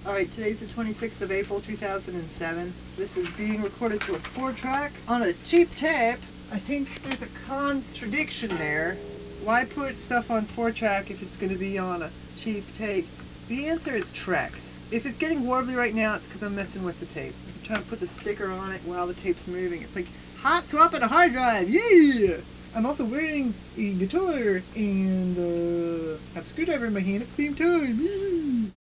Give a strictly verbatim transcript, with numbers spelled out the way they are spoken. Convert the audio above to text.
Alright, today's the twenty-sixth of April two thousand seven. This is being recorded to a four track on a cheap tape. I think there's a contradiction there. Why put stuff on four track if it's going to be on a cheap tape? The answer is Trex. If it's getting warbly right now, it's because I'm messing with the tape. I'm trying to put the sticker on it while the tape's moving. It's like hot swap and a hard drive, yeah! I'm also wearing a guitar and uh, have a screwdriver in my hand at the same time, yeah!